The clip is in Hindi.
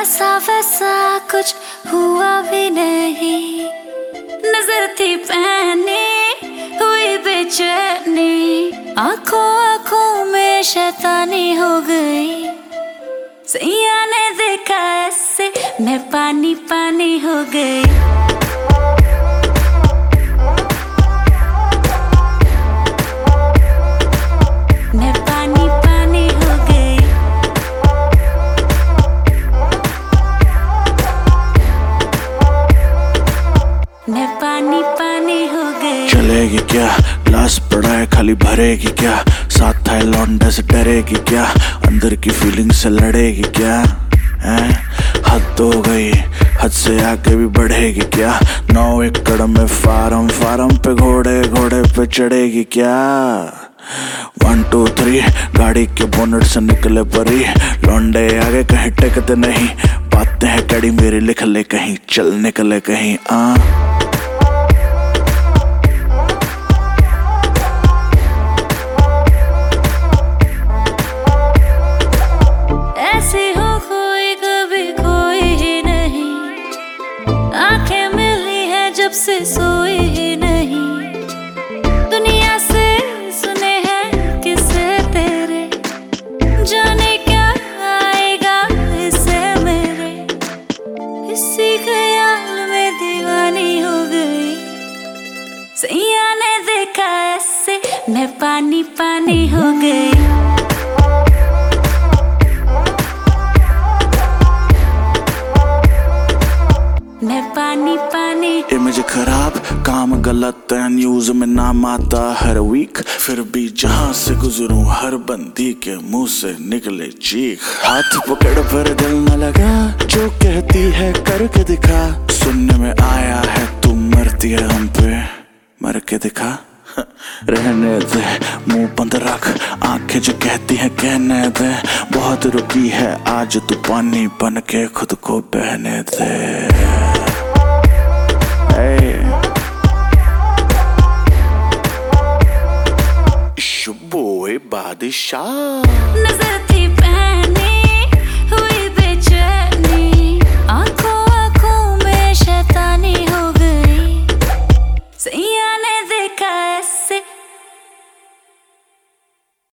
ऐसा वैसा कुछ हुआ भी नहीं, नजर थी पहनी हुई बेचैनी, आंखों आंखों में शैतानी हो गई। सैया ने देखा ऐसे मैं पानी पानी हो गई। मैं पानी पानी हो गई। चलेगी क्या, ग्लास पड़ा है खाली भरेगी क्या, साथ है लौंडे से डरेगी क्या, अंदर की फीलिंग से लड़ेगी क्या, हैं? हद हो गई, हद से आगे भी बढ़ेगी क्या, 9 एकड़ में फार्म, फार्म पे घोड़े, घोड़े पे चढ़ेगी क्या। 1 2 3 गाड़ी के बोनट से निकले परी, लौंडे आगे कहीं टेकते नहीं, बातें हैं कड़ी मेरी लिख ले कहीं, चल निकले कहीं। ऐसी हो कोई कभी कोई ही नहीं, आंखें मिली है जब से सोई ही नहीं, दुनिया से सुने हैं किस्से तेरे, जाने क्या आएगा इससे मेरे, इसी ख्याल में दीवानी हो गई। सैया ने देखा ऐसे मैं पानी पानी हो गई। मैं पानी पानी। इमेज खराब, काम गलत है, न्यूज में नाम आता हर वीक, फिर भी जहां से गुजरूं हर बंदी के मुंह से निकले चीख। हाथ पकड़ पर दिल न लगा, जो कहती है करके दिखा, सुनने में आया है तू मरती है हम पे, मर के दिखा। रहने दे मुंह बंद रख, आंखें जो कहती हैं कहने दे, बहुत रुकी है आज तू पानी बन के खुद को बहने दे। It's your boy बादशाह।